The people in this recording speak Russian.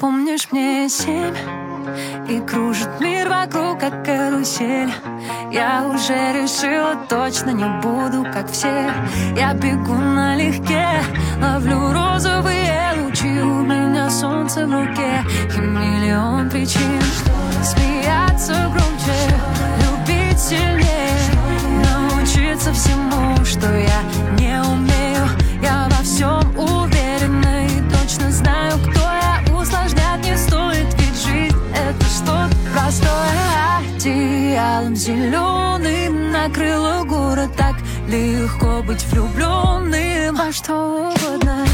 Помнишь, мне 7, и кружит мир вокруг, как карусель. Я уже решила, точно не буду, как все. Я бегу налегке, ловлю розовые лучи. У меня солнце в руке и миллион причин смеяться громче, любить сильнее, научиться всему, что я не умею. Я во всем уверена и точно знаю, кто я. Усложнять не стоит, ведь жизнь — это что-то простое. Одеялом зеленым накрыло город, так легко быть влюбленным во что угодно.